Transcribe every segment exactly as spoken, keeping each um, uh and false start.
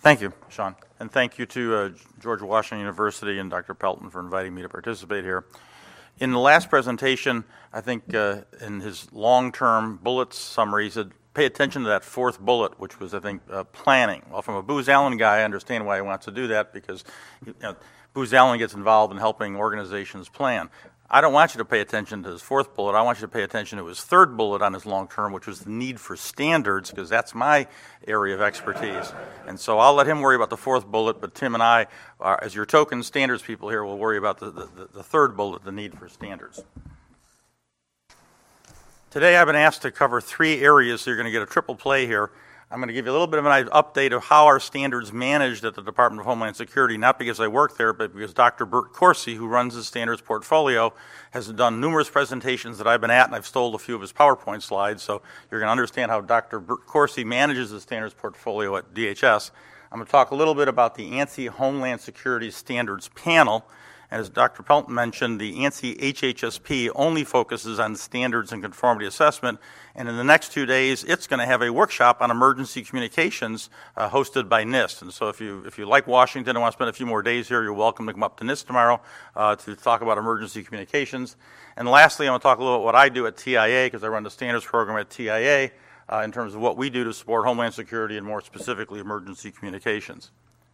Thank you, Sean. And thank you to uh, George Washington University and Doctor Pelton for inviting me to participate here. In the last presentation, I think uh, in his long-term bullets summary, he said, pay attention to that fourth bullet, which was, I think, uh, planning. Well, from a Booz Allen guy, I understand why he wants to do that, because you know, Booz Allen gets involved in helping organizations plan. I don't want you to pay attention to his fourth bullet. I want you to pay attention to his third bullet on his long term, which was the need for standards, because that's my area of expertise. And so I'll let him worry about the fourth bullet, but Tim and I, are, as your token standards people here, will worry about the, the, the third bullet, the need for standards. Today I've been asked to cover three areas, so you're going to get a triple play here. I'm going to give you a little bit of an update of how our standards managed at the Department of Homeland Security, not because I work there, but because Doctor Bert Corsi, who runs the standards portfolio, has done numerous presentations that I've been at, and I've stole a few of his PowerPoint slides, so you're going to understand how Doctor Bert Corsi manages the standards portfolio at D H S. I'm going to talk a little bit about the ANSI Homeland Security Standards Panel. And as Doctor Pelton mentioned, the ANSI H H S P only focuses on standards and conformity assessment. And in the next two days, it's going to have a workshop on emergency communications uh, hosted by NIST. And so if you if you like Washington and want to spend a few more days here, you're welcome to come up to NIST tomorrow uh, to talk about emergency communications. And lastly, I'm going to talk a little about what I do at T I A, because I run the standards program at T I A, uh, in terms of what we do to support Homeland Security and more specifically emergency communications.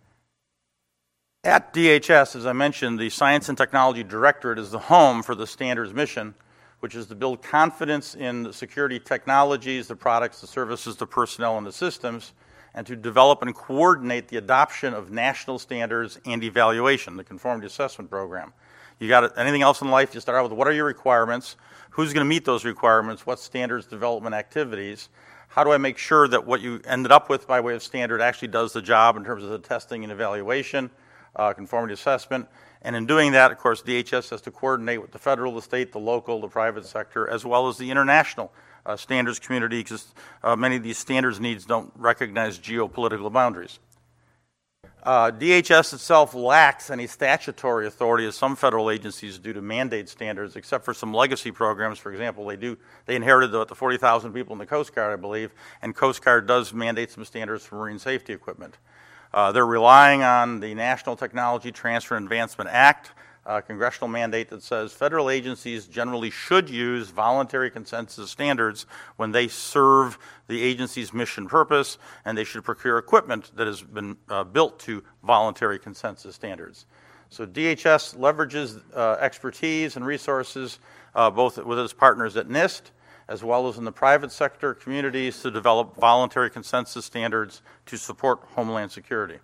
At D H S, as I mentioned, the Science and Technology Directorate is the home for the standards mission, which is to build confidence in the security technologies, the products, the services, the personnel, and the systems, and to develop and coordinate the adoption of national standards and evaluation, the conformity assessment program. You got it, anything else in life, you start out with what are your requirements, who's going to meet those requirements, what standards development activities, how do I make sure that what you ended up with by way of standard actually does the job in terms of the testing and evaluation, Uh, conformity assessment, and in doing that, of course, D H S has to coordinate with the federal, the state, the local, the private sector, as well as the international uh, standards community, because uh, many of these standards needs don't recognize geopolitical boundaries. Uh, D H S itself lacks any statutory authority, as some federal agencies do, to mandate standards, except for some legacy programs. For example, they do they inherited the, the forty thousand people in the Coast Guard, I believe, and Coast Guard does mandate some standards for marine safety equipment. Uh, they're relying on the National Technology Transfer and Advancement Act, a congressional mandate that says federal agencies generally should use voluntary consensus standards when they serve the agency's mission purpose, and they should procure equipment that has been uh, built to voluntary consensus standards. So D H S leverages uh, expertise and resources uh, both with its partners at NIST, as well as in the private sector communities, to develop voluntary consensus standards to support Homeland Security.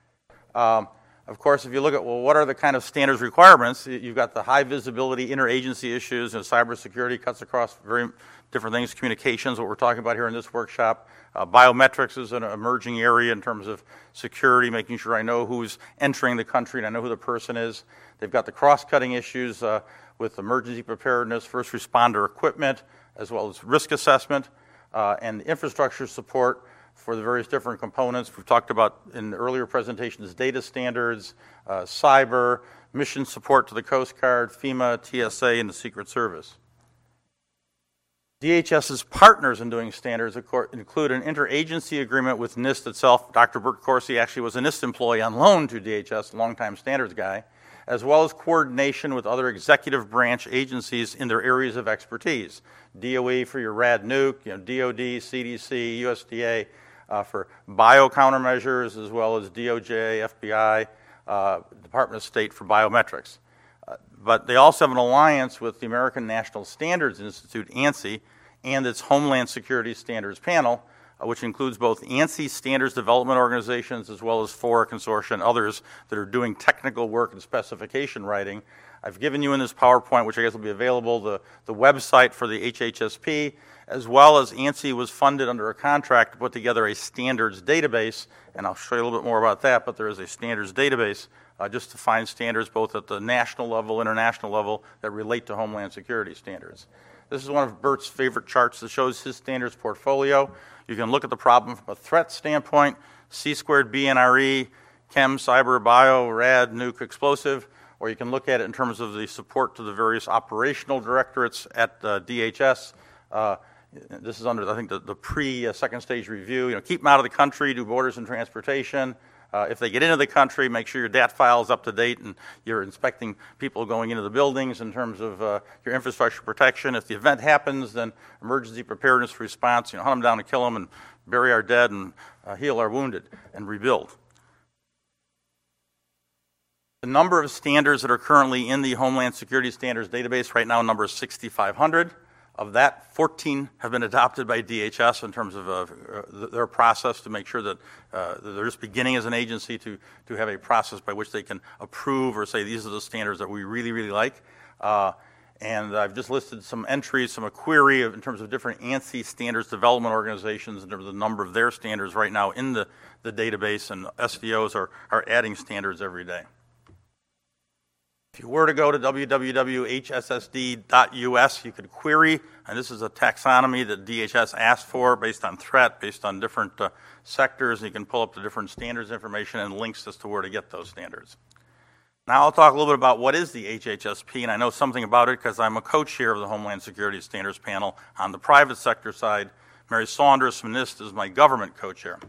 Um, of course, if you look at, well, what are the kind of standards requirements, you've got the high visibility interagency issues, and cybersecurity cuts across very different things, communications, what we're talking about here in this workshop. Uh, biometrics is an emerging area in terms of security, making sure I know who's entering the country and I know who the person is. They've got the cross-cutting issues uh, with emergency preparedness, first responder equipment, as well as risk assessment, uh, and infrastructure support for the various different components. We've talked about in the earlier presentations data standards, uh, cyber, mission support to the Coast Guard, FEMA, T S A, and the Secret Service. DHS's partners in doing standards include an interagency agreement with NIST itself. Doctor Bert Corsi actually was a NIST employee on loan to D H S, a longtime standards guy, as well as coordination with other executive branch agencies in their areas of expertise. D O E for your rad nuke, you know, D O D, C D C, U S D A uh, for bio countermeasures, as well as D O J, F B I, uh, Department of State for biometrics. Uh, but they also have an alliance with the American National Standards Institute, ANSI, and its Homeland Security Standards Panel, uh, which includes both ANSI standards development organizations as well as FORA Consortia and others that are doing technical work and specification writing. I've given you in this PowerPoint, which I guess will be available, the, the website for the H H S P, as well as ANSI was funded under a contract to put together a standards database, and I'll show you a little bit more about that, but there is a standards database uh, just to find standards both at the national level, international level, that relate to Homeland Security standards. This is one of Bert's favorite charts that shows his standards portfolio. You can look at the problem from a threat standpoint, C squared B N R E, chem, cyber, bio, rad, nuke, explosive, or you can look at it in terms of the support to the various operational directorates at uh, D H S. Uh, this is under, I think, the, the pre-second uh, stage review. You know, keep them out of the country, do borders and transportation, Uh, if they get into the country, make sure your D A T file is up to date and you're inspecting people going into the buildings in terms of uh, your infrastructure protection. If the event happens, then emergency preparedness response, you know, hunt them down and kill them and bury our dead and uh, heal our wounded and rebuild. The number of standards that are currently in the Homeland Security Standards database right now number is sixty-five hundred. Of that, fourteen have been adopted by D H S in terms of uh, their process to make sure that uh, they're just beginning as an agency to, to have a process by which they can approve or say these are the standards that we really, really like. Uh, and I've just listed some entries, some a query of, in terms of different ANSI standards development organizations in terms of the number of their standards right now in the, the database, and S D Os are, are adding standards every day. If you were to go to w w w dot h s s d dot u s, you could query, and this is a taxonomy that D H S asked for based on threat, based on different uh, sectors, and you can pull up the different standards information and links as to where to get those standards. Now I'll talk a little bit about what is the H H S P, and I know something about it because I'm a co-chair of the Homeland Security Standards Panel on the private sector side. Mary Saunders from NIST is my government co-chair.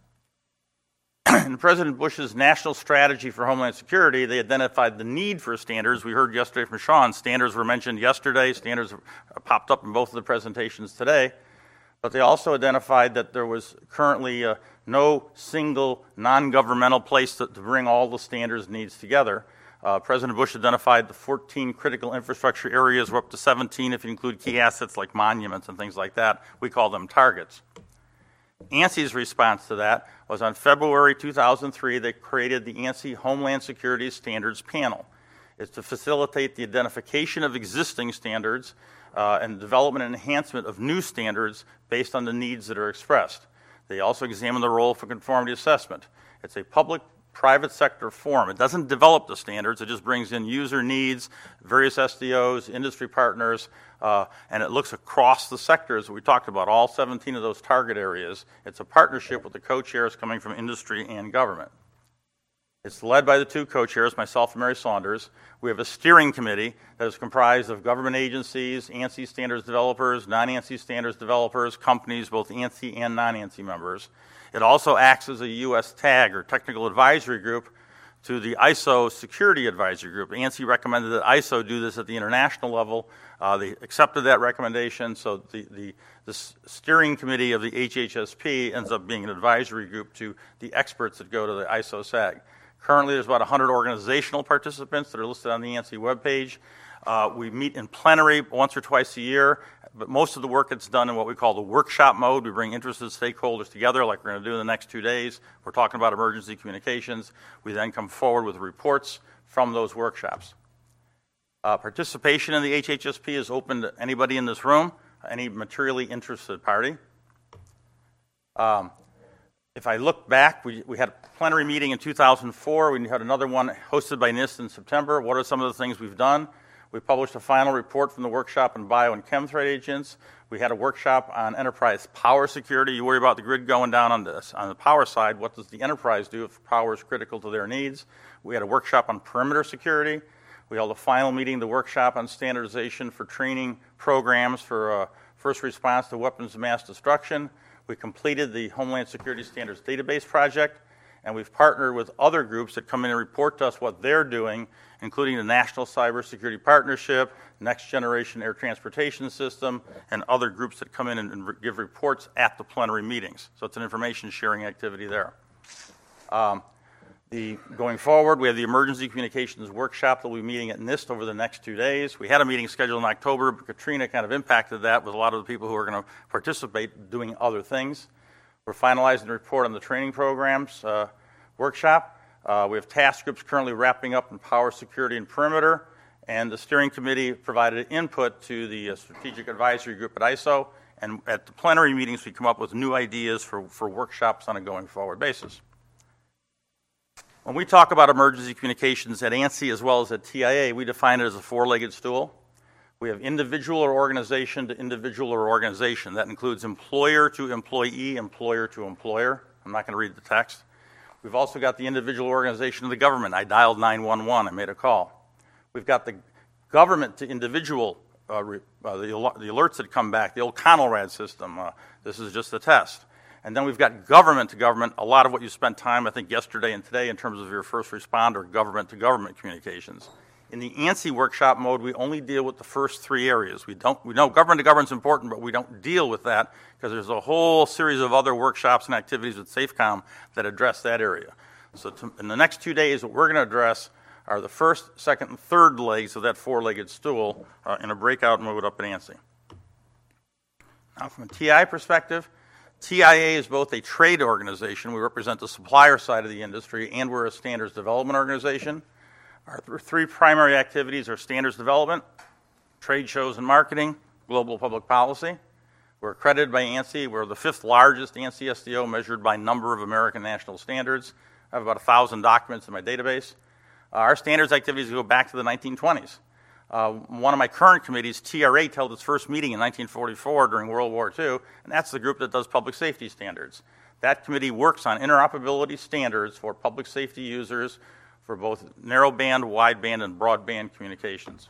In President Bush's national strategy for Homeland Security, they identified the need for standards. We heard yesterday from Sean, standards were mentioned yesterday, standards popped up in both of the presentations today, but they also identified that there was currently uh, no single non-governmental place to, to bring all the standards needs together. Uh, President Bush identified the fourteen critical infrastructure areas, we're up to seventeen if you include key assets like monuments and things like that. We call them targets. ANSI's response to that was on February two thousand three, they created the ANSI Homeland Security Standards Panel. It's to facilitate the identification of existing standards uh, and development and enhancement of new standards based on the needs that are expressed. They also examine the role for conformity assessment. It's a public-private sector forum. It doesn't develop the standards, it just brings in user needs, various S D Os, industry partners, Uh, and it looks across the sectors that we talked about, all seventeen of those target areas. It's a partnership with the co-chairs coming from industry and government. It's led by the two co-chairs, myself and Mary Saunders. We have a steering committee that is comprised of government agencies, ANSI standards developers, non-ANSI standards developers, companies, both ANSI and non-ANSI members. It also acts as a U S TAG, or Technical Advisory Group, to the I S O Security Advisory Group. ANSI recommended that I S O do this at the international level. Uh, they accepted that recommendation, so the, the, the steering committee of the H H S P ends up being an advisory group to the experts that go to the I S O SAG. Currently, there's about one hundred organizational participants that are listed on the ANSI webpage. Uh, we meet in plenary once or twice a year, but most of the work gets done in what we call the workshop mode. We bring interested stakeholders together like we're going to do in the next two days. We're talking about emergency communications. We then come forward with reports from those workshops. Uh, participation in the H H S P is open to anybody in this room, any materially interested party. Um, if I look back, we, we had a plenary meeting in two thousand four. We had another one hosted by NIST in September. What are some of the things we've done? We published a final report from the workshop on bio and chem threat agents. We had a workshop on enterprise power security. You worry about the grid going down on, this, on the power side. What does the enterprise do if power is critical to their needs? We had a workshop on perimeter security. We held a final meeting, the workshop on standardization for training programs for uh, first response to weapons of mass destruction. We completed the Homeland Security Standards Database project, and we've partnered with other groups that come in and report to us what they're doing, including the National Cybersecurity Partnership, Next Generation Air Transportation System, and other groups that come in and, and re- give reports at the plenary meetings. So it's an information sharing activity there. Um, The, going forward, we have the Emergency Communications Workshop that will be meeting at NIST over the next two days. We had a meeting scheduled in October, but Katrina kind of impacted that with a lot of the people who are going to participate doing other things. We're finalizing the report on the training programs uh, workshop. Uh, we have task groups currently wrapping up in power security and perimeter, and the steering committee provided input to the uh, strategic advisory group at I S O, and at the plenary meetings we come up with new ideas for, for workshops on a going forward basis. When we talk about emergency communications at ANSI as well as at T I A, we define it as a four-legged stool. We have individual or organization to individual or organization. That includes employer to employee, employer to employer. I'm not going to read the text. We've also got the individual organization of the government. I dialed nine one one. I made a call. We've got the government to individual, uh, uh, the, the alerts that come back, the old CONELRAD system. Uh, this is just a test. And then we've got government to government, a lot of what you spent time, I think, yesterday and today in terms of your first responder government to government communications. In the ANSI workshop mode, we only deal with the first three areas. We don't, we know government to government is important, but we don't deal with that because there's a whole series of other workshops and activities with SAFECOM that address that area. So to, in the next two days, what we're going to address are the first, second, and third legs of that four-legged stool uh, in a breakout mode up at ANSI. Now, from a T I perspective, T I A is both a trade organization, we represent the supplier side of the industry, and we're a standards development organization. Our th- three primary activities are standards development, trade shows and marketing, global public policy. We're accredited by ANSI. We're the fifth largest ANSI S D O measured by number of American national standards. I have about one thousand documents in my database. Uh, our standards activities go back to the nineteen twenties. Uh, one of my current committees, T R A, held its first meeting in nineteen forty-four during World War Two, and that's the group that does public safety standards. That committee works on interoperability standards for public safety users for both narrowband, wideband, and broadband communications.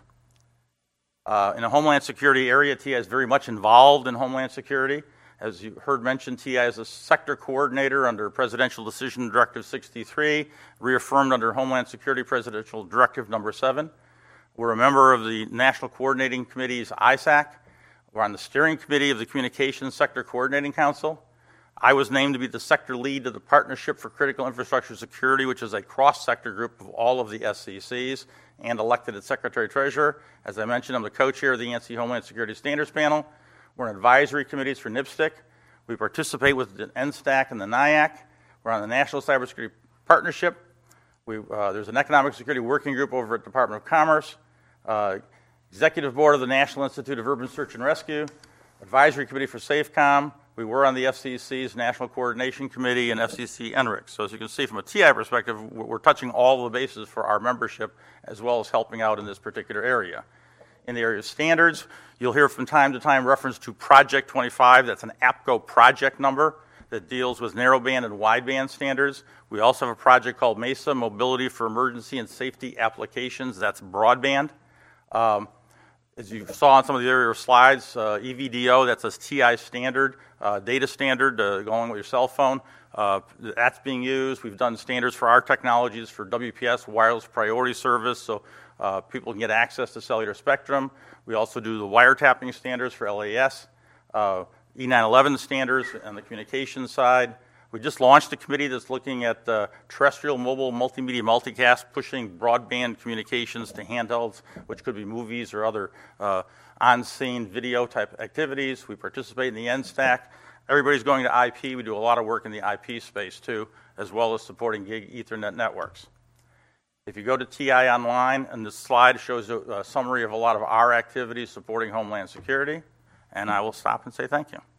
Uh, in the Homeland Security area, T I is very much involved in Homeland Security. As you heard mentioned, T I is a sector coordinator under Presidential Decision Directive sixty-three, reaffirmed under Homeland Security Presidential Directive number seven. We're a member of the National Coordinating Committee's I SAC. We're on the steering committee of the Communications Sector Coordinating Council. I was named to be the sector lead of the Partnership for Critical Infrastructure Security, which is a cross-sector group of all of the S C Cs, and elected as Secretary-Treasurer. As I mentioned, I'm the co-chair of the ANSI Homeland Security Standards Panel. We're in advisory committees for NIPSTIC. We participate with the N STAC and the NIAC. We're on the National Cybersecurity Partnership. We, uh, there's an Economic Security Working Group over at the Department of Commerce. Uh, Executive Board of the National Institute of Urban Search and Rescue. Advisory Committee for SAFECOM. We were on the F C C's National Coordination Committee and F C C N R I C. So as you can see from a T I perspective, we're touching all the bases for our membership as well as helping out in this particular area. In the area of standards, you'll hear from time to time reference to Project twenty-five. That's an APCO project number that deals with narrowband and wideband standards. We also have a project called MESA, Mobility for Emergency and Safety Applications. That's broadband. Um, As you saw on some of the earlier slides, uh, E V D O, that's a T I standard, uh, data standard uh, going with your cell phone. Uh, that's being used. We've done standards for our technologies for W P S, Wireless Priority Service, so uh, people can get access to cellular spectrum. We also do the wiretapping standards for L A S, uh, E nine eleven standards on the communications side. We just launched a committee that's looking at uh, terrestrial, mobile, multimedia, multicast, pushing broadband communications to handhelds, which could be movies or other uh, on-scene video type activities. We participate in the N STAC. Everybody's going to I P. We do a lot of work in the I P space too, as well as supporting gig Ethernet networks. If you go to T I Online, and this slide shows a, a summary of a lot of our activities supporting Homeland Security, and I will stop and say thank you.